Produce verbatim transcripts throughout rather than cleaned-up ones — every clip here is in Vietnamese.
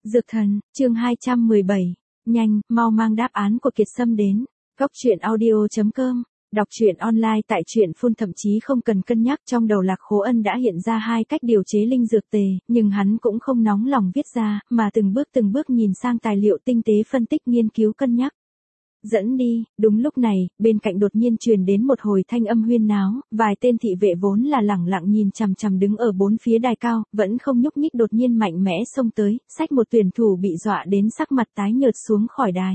Dược thần, chương hai trăm mười bảy. Nhanh, mau mang đáp án của Kiệt Sâm đến. Góc truyện audio chấm com. Đọc truyện online tại truyện phun thậm chí không cần cân nhắc, trong đầu Lạc Khố Ân đã hiện ra hai cách điều chế linh dược tề, nhưng hắn cũng không nóng lòng viết ra, mà từng bước từng bước nhìn sang tài liệu tinh tế phân tích nghiên cứu cân nhắc. Dẫn đi. Đúng lúc này, bên cạnh đột nhiên truyền đến một hồi thanh âm huyên náo, vài tên thị vệ vốn là lẳng lặng nhìn chằm chằm đứng ở bốn phía đài cao, vẫn không nhúc nhích đột nhiên mạnh mẽ xông tới, xách một tuyển thủ bị dọa đến sắc mặt tái nhợt xuống khỏi đài.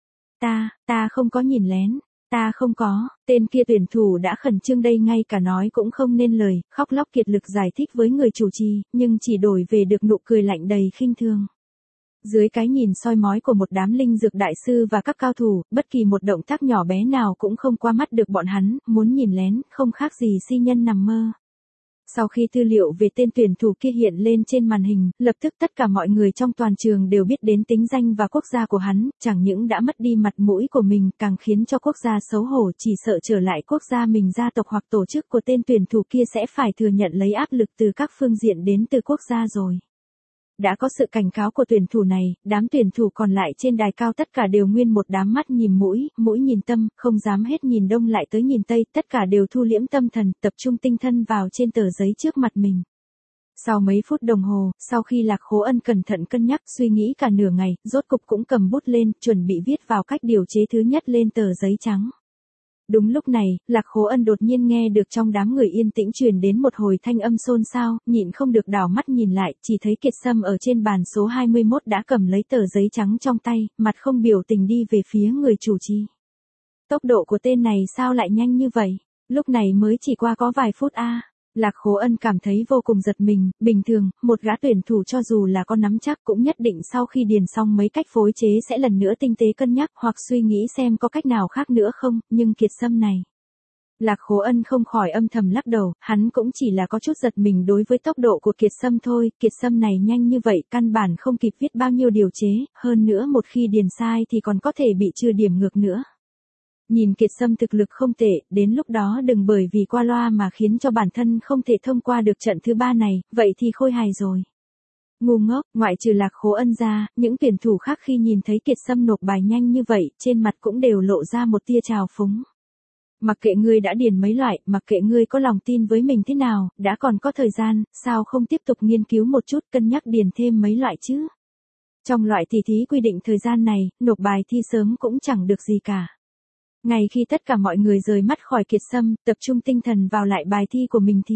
Ta, ta không có nhìn lén, ta không có. Tên kia tuyển thủ đã khẩn trương đây ngay cả nói cũng không nên lời, khóc lóc kiệt lực giải thích với người chủ trì, nhưng chỉ đổi về được nụ cười lạnh đầy khinh thường. Dưới cái nhìn soi mói của một đám linh dược đại sư và các cao thủ, bất kỳ một động tác nhỏ bé nào cũng không qua mắt được bọn hắn, muốn nhìn lén, không khác gì si nhân nằm mơ. Sau khi tư liệu về tên tuyển thủ kia hiện lên trên màn hình, lập tức tất cả mọi người trong toàn trường đều biết đến tính danh và quốc gia của hắn, chẳng những đã mất đi mặt mũi của mình, càng khiến cho quốc gia xấu hổ, chỉ sợ trở lại quốc gia mình gia tộc hoặc tổ chức của tên tuyển thủ kia sẽ phải thừa nhận lấy áp lực từ các phương diện đến từ quốc gia rồi. Đã có sự cảnh cáo của tuyển thủ này, đám tuyển thủ còn lại trên đài cao tất cả đều nguyên một đám mắt nhìn mũi, mũi nhìn tâm, không dám hết nhìn đông lại tới nhìn tây, tất cả đều thu liễm tâm thần, tập trung tinh thần vào trên tờ giấy trước mặt mình. Sau mấy phút đồng hồ, sau khi Lạc Khố Ân cẩn thận cân nhắc, suy nghĩ cả nửa ngày, rốt cục cũng cầm bút lên, chuẩn bị viết vào cách điều chế thứ nhất lên tờ giấy trắng. Đúng lúc này, Lạc Khố Ân đột nhiên nghe được trong đám người yên tĩnh truyền đến một hồi thanh âm xôn xao, nhịn không được đảo mắt nhìn lại, chỉ thấy Kiệt Sâm ở trên bàn số hai mươi mốt đã cầm lấy tờ giấy trắng trong tay, mặt không biểu tình đi về phía người chủ trì. Tốc độ của tên này sao lại nhanh như vậy? Lúc này mới chỉ qua có vài phút a. À. Lạc Khố Ân cảm thấy vô cùng giật mình, bình thường, một gã tuyển thủ cho dù là có nắm chắc cũng nhất định sau khi điền xong mấy cách phối chế sẽ lần nữa tinh tế cân nhắc hoặc suy nghĩ xem có cách nào khác nữa không, nhưng Kiệt Sâm này. Lạc Khố Ân không khỏi âm thầm lắc đầu, hắn cũng chỉ là có chút giật mình đối với tốc độ của Kiệt Sâm thôi, Kiệt Sâm này nhanh như vậy căn bản không kịp viết bao nhiêu điều chế, hơn nữa một khi điền sai thì còn có thể bị trừ điểm ngược nữa. Nhìn Kiệt Sâm thực lực không tệ, đến lúc đó đừng bởi vì qua loa mà khiến cho bản thân không thể thông qua được trận thứ ba này, vậy thì khôi hài rồi. Ngu ngốc, ngoại trừ Lạc Khố Ân ra, những tuyển thủ khác khi nhìn thấy Kiệt Sâm nộp bài nhanh như vậy, trên mặt cũng đều lộ ra một tia trào phúng. Mặc kệ ngươi đã điền mấy loại, mặc kệ ngươi có lòng tin với mình thế nào, đã còn có thời gian, sao không tiếp tục nghiên cứu một chút, cân nhắc điền thêm mấy loại chứ. Trong loại tỷ thí quy định thời gian này, nộp bài thi sớm cũng chẳng được gì cả. Ngay khi tất cả mọi người rời mắt khỏi Kiệt Sâm, tập trung tinh thần vào lại bài thi của mình thì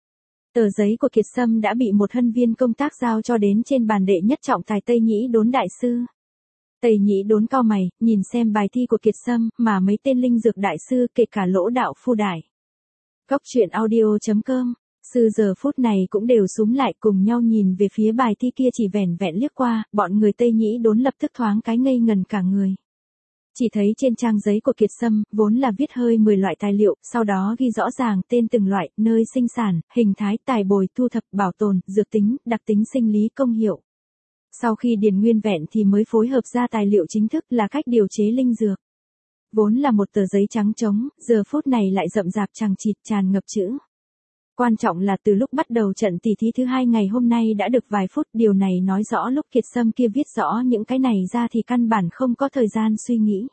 tờ giấy của Kiệt Sâm đã bị một hân viên công tác giao cho đến trên bàn đệ nhất trọng tài Tây Nhĩ Đốn đại sư. Tây Nhĩ Đốn cau mày, nhìn xem bài thi của Kiệt Sâm, mà mấy tên linh dược đại sư kể cả Lỗ Đạo Phu Đại. Góc truyện audio chấm com. Sư giờ phút này cũng đều súm lại cùng nhau nhìn về phía bài thi kia, chỉ vẻn vẹn liếc qua, bọn người Tây Nhĩ Đốn lập tức thoáng cái ngây ngần cả người. Chỉ thấy trên trang giấy của Kiệt Sâm, vốn là viết hơi mười loại tài liệu, sau đó ghi rõ ràng tên từng loại, nơi sinh sản, hình thái, tài bồi, thu thập, bảo tồn, dược tính, đặc tính sinh lý, công hiệu. Sau khi điền nguyên vẹn thì mới phối hợp ra tài liệu chính thức là cách điều chế linh dược. Vốn là một tờ giấy trắng trống, giờ phút này lại rậm rạp chằng chịt tràn ngập chữ. Quan trọng là từ lúc bắt đầu trận tỷ thí thứ hai ngày hôm nay đã được vài phút, điều này nói rõ lúc Kiệt Sâm kia viết rõ những cái này ra thì căn bản không có thời gian suy nghĩ.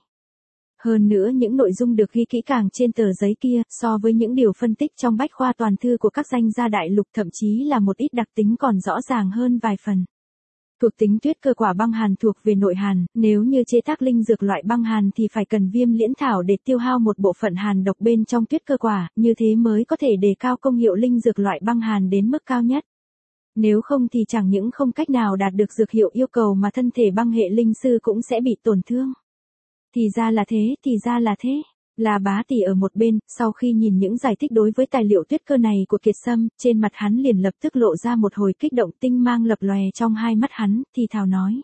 Hơn nữa những nội dung được ghi kỹ càng trên tờ giấy kia, so với những điều phân tích trong bách khoa toàn thư của các danh gia đại lục, thậm chí là một ít đặc tính còn rõ ràng hơn vài phần. Thuộc tính tuyết cơ quả băng hàn thuộc về nội hàn, nếu như chế tác linh dược loại băng hàn thì phải cần viêm liễn thảo để tiêu hao một bộ phận hàn độc bên trong tuyết cơ quả, như thế mới có thể đề cao công hiệu linh dược loại băng hàn đến mức cao nhất. Nếu không thì chẳng những không cách nào đạt được dược hiệu yêu cầu mà thân thể băng hệ linh sư cũng sẽ bị tổn thương. Thì ra là thế, thì ra là thế. Là Bá Tỷ ở một bên, sau khi nhìn những giải thích đối với tài liệu tuyết cơ này của Kiệt Sâm, trên mặt hắn liền lập tức lộ ra một hồi kích động, tinh mang lập lòe trong hai mắt hắn, thì thào nói.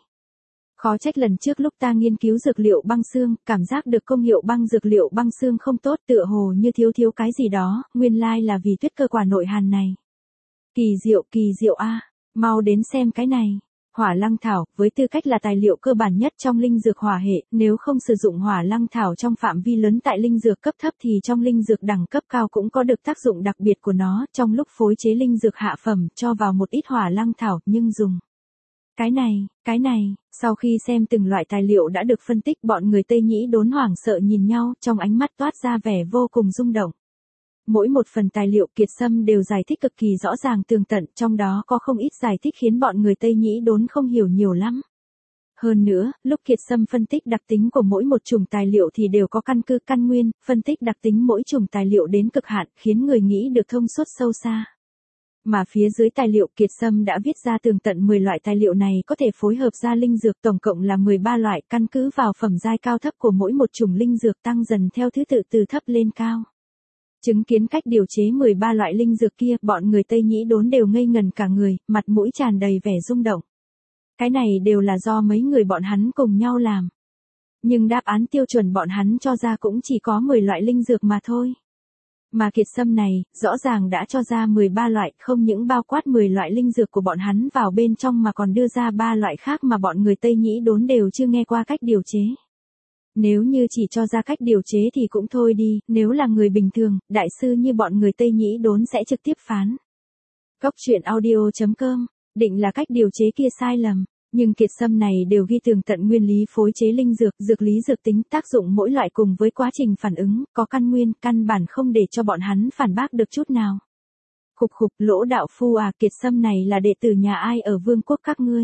Khó trách lần trước lúc ta nghiên cứu dược liệu băng xương, cảm giác được công hiệu băng dược liệu băng xương không tốt, tựa hồ như thiếu thiếu cái gì đó, nguyên lai là vì tuyết cơ quả nội hàn này. Kỳ diệu, kỳ diệu a, mau đến xem cái này. Hỏa lăng thảo, với tư cách là tài liệu cơ bản nhất trong linh dược hỏa hệ, nếu không sử dụng hỏa lăng thảo trong phạm vi lớn tại linh dược cấp thấp thì trong linh dược đẳng cấp cao cũng có được tác dụng đặc biệt của nó, trong lúc phối chế linh dược hạ phẩm, cho vào một ít hỏa lăng thảo, nhưng dùng Cái này, cái này, sau khi xem từng loại tài liệu đã được phân tích, bọn người Tây Nhĩ Đốn hoảng sợ nhìn nhau, trong ánh mắt toát ra vẻ vô cùng rung động. Mỗi một phần tài liệu Kiệt Sâm đều giải thích cực kỳ rõ ràng tường tận, trong đó có không ít giải thích khiến bọn người Tây Nhĩ Đốn không hiểu nhiều lắm. Hơn nữa, lúc Kiệt Sâm phân tích đặc tính của mỗi một chủng tài liệu thì đều có căn cứ căn nguyên, phân tích đặc tính mỗi chủng tài liệu đến cực hạn, khiến người nghĩ được thông suốt sâu xa. Mà phía dưới tài liệu Kiệt Sâm đã viết ra tường tận mười loại tài liệu này có thể phối hợp ra linh dược, tổng cộng là mười ba loại, căn cứ vào phẩm giai cao thấp của mỗi một chủng linh dược tăng dần theo thứ tự từ thấp lên cao. Chứng kiến cách điều chế mười ba loại linh dược kia, bọn người Tây Nhĩ Đốn đều ngây ngần cả người, mặt mũi tràn đầy vẻ rung động. Cái này đều là do mấy người bọn hắn cùng nhau làm. Nhưng đáp án tiêu chuẩn bọn hắn cho ra cũng chỉ có mười loại linh dược mà thôi. Mà Kiệt Sâm này, rõ ràng đã cho ra mười ba loại, không những bao quát mười loại linh dược của bọn hắn vào bên trong mà còn đưa ra ba loại khác mà bọn người Tây Nhĩ Đốn đều chưa nghe qua cách điều chế. Nếu như chỉ cho ra cách điều chế thì cũng thôi đi, nếu là người bình thường, đại sư như bọn người Tây Nhĩ Đốn sẽ trực tiếp phán. Góc truyện audio chấm com, định là cách điều chế kia sai lầm, nhưng Kiệt Sâm này đều ghi tường tận nguyên lý phối chế linh dược, dược lý dược tính, tác dụng mỗi loại cùng với quá trình phản ứng, có căn nguyên, căn bản không để cho bọn hắn phản bác được chút nào. Khục khục, Lỗ đạo phu à, Kiệt Sâm này là đệ tử nhà ai ở vương quốc các ngươi?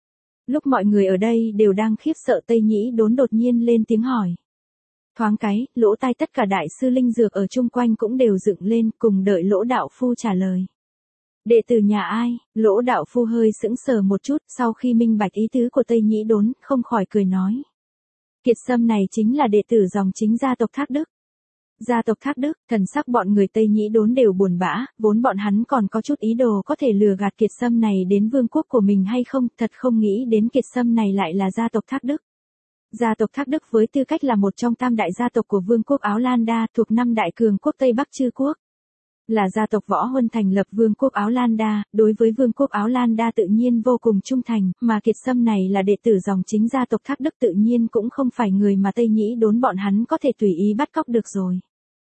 Lúc mọi người ở đây đều đang khiếp sợ, Tây Nhĩ Đốn đột nhiên lên tiếng hỏi. Thoáng cái, lỗ tai tất cả đại sư linh dược ở chung quanh cũng đều dựng lên, cùng đợi Lỗ đạo phu trả lời. Đệ tử nhà ai? Lỗ đạo phu hơi sững sờ một chút, sau khi minh bạch ý tứ của Tây Nhĩ Đốn, không khỏi cười nói. Kiệt Sâm này chính là đệ tử dòng chính gia tộc Thác Đức. Gia tộc Thác Đức, thần sắc bọn người Tây Nhĩ Đốn đều buồn bã, vốn bọn hắn còn có chút ý đồ có thể lừa gạt Kiệt Sâm này đến vương quốc của mình hay không, thật không nghĩ đến Kiệt Sâm này lại là gia tộc Thác Đức. Gia tộc Thác Đức với tư cách là một trong tam đại gia tộc của vương quốc Áo Lan Đa, thuộc năm đại cường quốc Tây Bắc Chư quốc. Là gia tộc Võ Huân thành lập vương quốc Áo Lan Đa, đối với vương quốc Áo Lan Đa tự nhiên vô cùng trung thành, mà Kiệt Sâm này là đệ tử dòng chính gia tộc Thác Đức tự nhiên cũng không phải người mà Tây Nhĩ Đốn bọn hắn có thể tùy ý bắt cóc được rồi.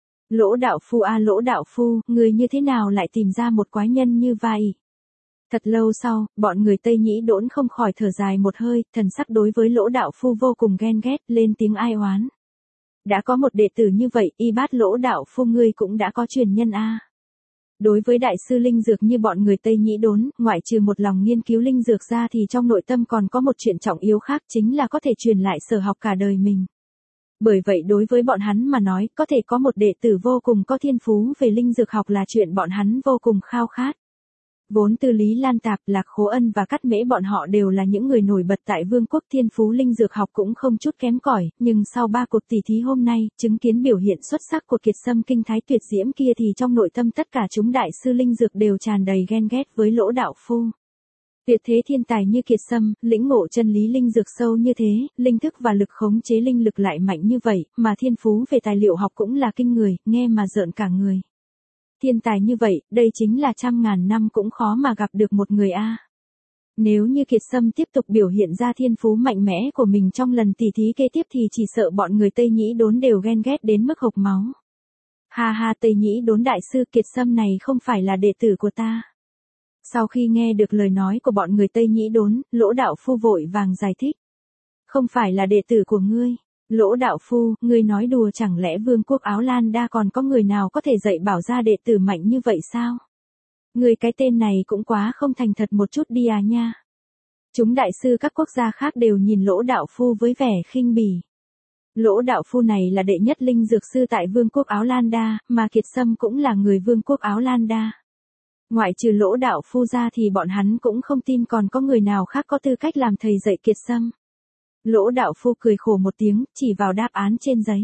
Lỗ đạo phu a à, Lỗ đạo phu, người như thế nào lại tìm ra một quái nhân như vậy? Thật lâu sau, bọn người Tây Nhĩ Đốn không khỏi thở dài một hơi, thần sắc đối với Lỗ đạo phu vô cùng ghen ghét, lên tiếng ai oán. Đã có một đệ tử như vậy, y bát Lỗ đạo phu ngươi cũng đã có truyền nhân a. À. Đối với đại sư linh dược như bọn người Tây Nhĩ Đốn, ngoại trừ một lòng nghiên cứu linh dược ra thì trong nội tâm còn có một chuyện trọng yếu khác, chính là có thể truyền lại sở học cả đời mình. Bởi vậy đối với bọn hắn mà nói, có thể có một đệ tử vô cùng có thiên phú về linh dược học là chuyện bọn hắn vô cùng khao khát. Vốn từ Lý Lan Tạp, Lạc Khố Ân và Cắt Mễ bọn họ đều là những người nổi bật tại vương quốc, thiên phú linh dược học cũng không chút kém cỏi, nhưng sau ba cuộc tỷ thí hôm nay, chứng kiến biểu hiện xuất sắc của Kiệt Sâm kinh thái tuyệt diễm kia thì trong nội tâm tất cả chúng đại sư linh dược đều tràn đầy ghen ghét với Lỗ đạo phu. Tuyệt thế thiên tài như Kiệt Sâm, lĩnh ngộ chân lý linh dược sâu như thế, linh thức và lực khống chế linh lực lại mạnh như vậy, mà thiên phú về tài liệu học cũng là kinh người, nghe mà rợn cả người. Thiên tài như vậy, đây chính là trăm ngàn năm cũng khó mà gặp được một người a. Nếu như Kiệt Sâm tiếp tục biểu hiện ra thiên phú mạnh mẽ của mình trong lần tỷ thí kế tiếp thì chỉ sợ bọn người Tây Nhĩ Đốn đều ghen ghét đến mức hộc máu. Ha ha, Tây Nhĩ Đốn đại sư, Kiệt Sâm này không phải là đệ tử của ta. Sau khi nghe được lời nói của bọn người Tây Nhĩ Đốn, Lỗ đạo phu vội vàng giải thích. Không phải là đệ tử của ngươi. Lỗ đạo phu, ngươi nói đùa, chẳng lẽ vương quốc Áo Lan Đa còn có người nào có thể dạy bảo ra đệ tử mạnh như vậy sao? Ngươi cái tên này cũng quá không thành thật một chút đi à nha. Chúng đại sư các quốc gia khác đều nhìn Lỗ đạo phu với vẻ khinh bỉ. Lỗ đạo phu này là đệ nhất linh dược sư tại vương quốc Áo Lan Đa, mà Kiệt Sâm cũng là người vương quốc Áo Lan Đa. Ngoại trừ Lỗ đạo phu ra thì bọn hắn cũng không tin còn có người nào khác có tư cách làm thầy dạy Kiệt Sâm. Lỗ đạo phu cười khổ một tiếng, chỉ vào đáp án trên giấy.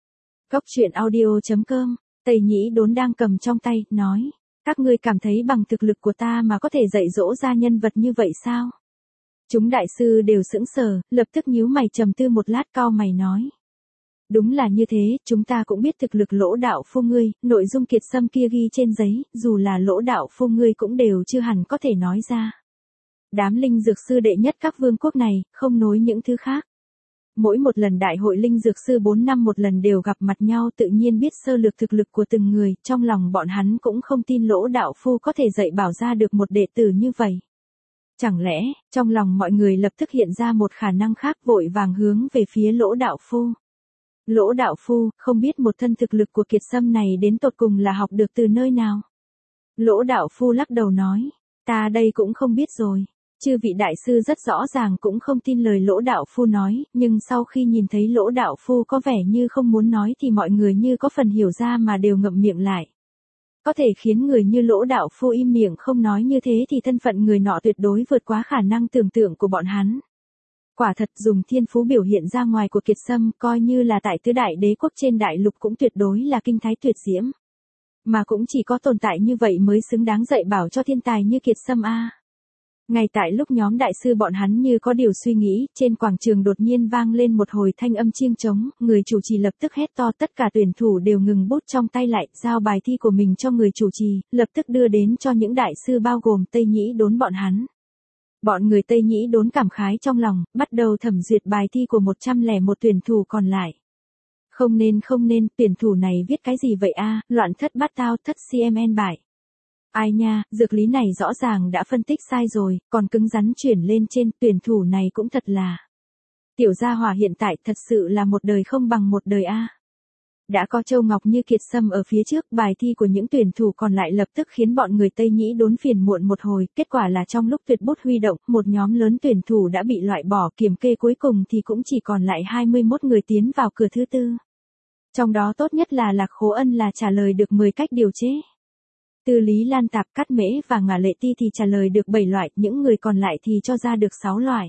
Góc truyện audio chấm com, Tây Nhĩ Đốn đang cầm trong tay, nói. Các ngươi cảm thấy bằng thực lực của ta mà có thể dạy dỗ ra nhân vật như vậy sao? Chúng đại sư đều sững sờ, lập tức nhíu mày trầm tư một lát, cau mày nói. Đúng là như thế, chúng ta cũng biết thực lực Lỗ đạo phu ngươi, nội dung Kiệt Sâm kia ghi trên giấy, dù là Lỗ đạo phu ngươi cũng đều chưa hẳn có thể nói ra. Đám linh dược sư đệ nhất các vương quốc này, không nối những thứ khác. Mỗi một lần đại hội linh dược sư bốn năm một lần đều gặp mặt nhau, tự nhiên biết sơ lược thực lực của từng người, trong lòng bọn hắn cũng không tin Lỗ đạo phu có thể dạy bảo ra được một đệ tử như vậy. Chẳng lẽ, trong lòng mọi người lập tức hiện ra một khả năng khác, vội vàng hướng về phía Lỗ đạo phu. Lỗ đạo phu, không biết một thân thực lực của Kiệt Sâm này đến tột cùng là học được từ nơi nào? Lỗ đạo phu lắc đầu nói, ta đây cũng không biết rồi. Chư vị đại sư rất rõ ràng cũng không tin lời Lỗ đạo phu nói, nhưng sau khi nhìn thấy Lỗ đạo phu có vẻ như không muốn nói thì mọi người như có phần hiểu ra mà đều ngậm miệng lại. Có thể khiến người như Lỗ đạo phu im miệng không nói như thế thì thân phận người nọ tuyệt đối vượt quá khả năng tưởng tượng của bọn hắn. Quả thật dùng thiên phú biểu hiện ra ngoài của Kiệt Sâm coi như là tại tứ đại đế quốc trên đại lục cũng tuyệt đối là kinh thái tuyệt diễm. Mà cũng chỉ có tồn tại như vậy mới xứng đáng dạy bảo cho thiên tài như Kiệt Sâm a. Ngay tại lúc nhóm đại sư bọn hắn như có điều suy nghĩ, trên quảng trường đột nhiên vang lên một hồi thanh âm chiêng trống, người chủ trì lập tức hét to, tất cả tuyển thủ đều ngừng bút trong tay lại, giao bài thi của mình cho người chủ trì, lập tức đưa đến cho những đại sư bao gồm Tây Nhĩ Đốn bọn hắn. Bọn người Tây Nhĩ Đốn cảm khái trong lòng, bắt đầu thẩm duyệt bài thi của một trăm lẻ một tuyển thủ còn lại. Không nên không nên, tuyển thủ này viết cái gì vậy a, loạn thất bát tao, thất cm bại. Ai nha, dược lý này rõ ràng đã phân tích sai rồi, còn cứng rắn chuyển lên trên, tuyển thủ này cũng thật là. Tiểu gia hỏa hiện tại thật sự là một đời không bằng một đời a. Đã có Châu Ngọc như Kiệt Sâm ở phía trước, bài thi của những tuyển thủ còn lại lập tức khiến bọn người Tây Nhĩ Đốn phiền muộn một hồi, kết quả là trong lúc tuyệt bút huy động, một nhóm lớn tuyển thủ đã bị loại bỏ, kiểm kê cuối cùng thì cũng chỉ còn lại hai mươi mốt người tiến vào cửa thứ tư. Trong đó tốt nhất là Lạc Khố Ân là trả lời được mười cách điều chế. Từ Lý Lan Tạp, Cát Mễ và Ngả Lệ Ti thì trả lời được bảy loại, những người còn lại thì cho ra được sáu loại.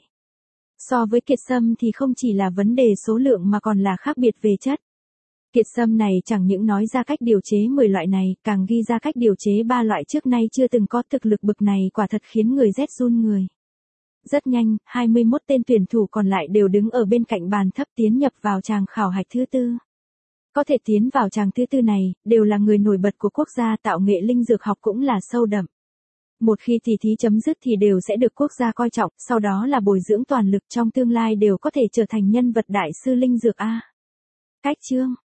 So với Kiệt Sâm thì không chỉ là vấn đề số lượng mà còn là khác biệt về chất. Kiệt Sâm này chẳng những nói ra cách điều chế mười loại này, càng ghi ra cách điều chế ba loại trước nay chưa từng có, thực lực bực này quả thật khiến người rét run người. Rất nhanh, hai mươi mốt tên tuyển thủ còn lại đều đứng ở bên cạnh bàn thấp tiến nhập vào tràng khảo hạch thứ tư. Có thể tiến vào tràng thứ tư này, đều là người nổi bật của quốc gia, tạo nghệ linh dược học cũng là sâu đậm. Một khi tỷ thí chấm dứt thì đều sẽ được quốc gia coi trọng, sau đó là bồi dưỡng toàn lực, trong tương lai đều có thể trở thành nhân vật đại sư linh dược a. Cách chương